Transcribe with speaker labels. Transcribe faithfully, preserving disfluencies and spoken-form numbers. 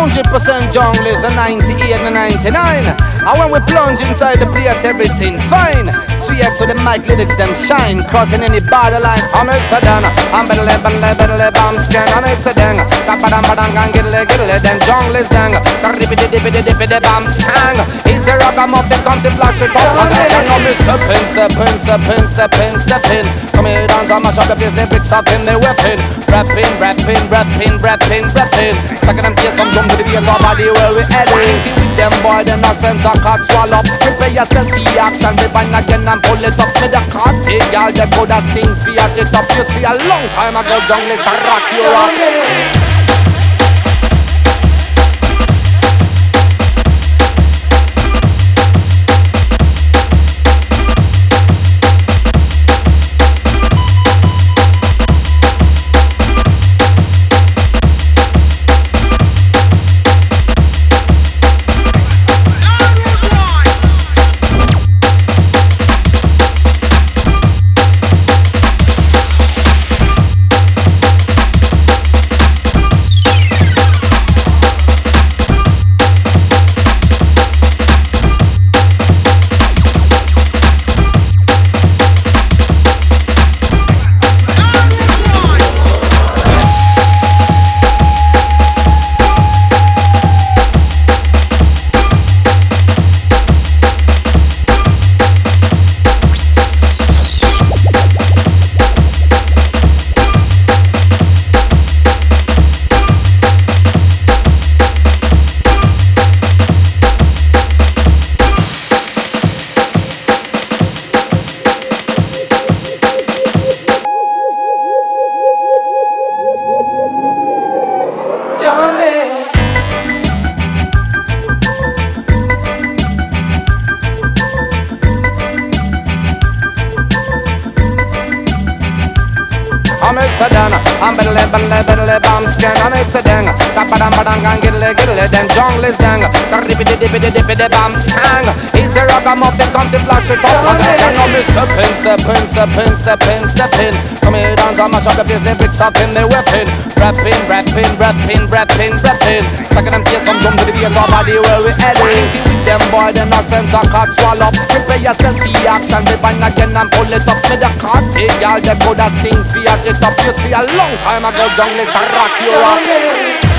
Speaker 1: hundred percent jungle is a ninety-eight and ninety-nine. And when we plunge inside the place, everything fine. Straight to the mic, lyrics them shine. Crossing any borderline. I'm a sedan. I'm better lay, better lay, better lay, bomb scan. I'm a sedan. Kapadam, padam, gang, get it, get it. Then jungle is dang. Rippity, dippity, dippity, bomb scan. Is the rock, I'm up, then come to flash it up. And I know me step in, step in, step in, step in, step in. Come here, dance, I'm a shot of this, lyrics up in the weapon. Rapping, rapping, rapping, rapping, rapping. Stuck in them tears, some jump to the beats of body where we heading. Keep with them boy, then a sense of cut swallow. Prepare yourself the action, rewind again and pull it up. Me the can't take y'all, they put a sting fee at it up. You see a long time ago, jungle is a rock you rock. I'm a sedan, I'm better lay, better lay, better lay, bomb scan. I'm a sedan, kapadam, padam, gang, get it, get it. Then jungle is dang, rippity, dippity, dippity, bomb scan. Is the rock, I'm up, then come to flash it up. And I know me step in, step in, step in, step in, step in. Come here, dance, I'm a shot of this, lyrics up in the weapon. Rapping, rapping, rapping, rapping, rapping. Stuck in them tears, some jump to the beats of body where we heading. Keep with them boy, then a sense of cut swallow. Prepare yourself the action, rewind again and pull it up. Me the can't take y'all, they put a sting fee at it up. You see a long time ago, jungle is a rock you rock.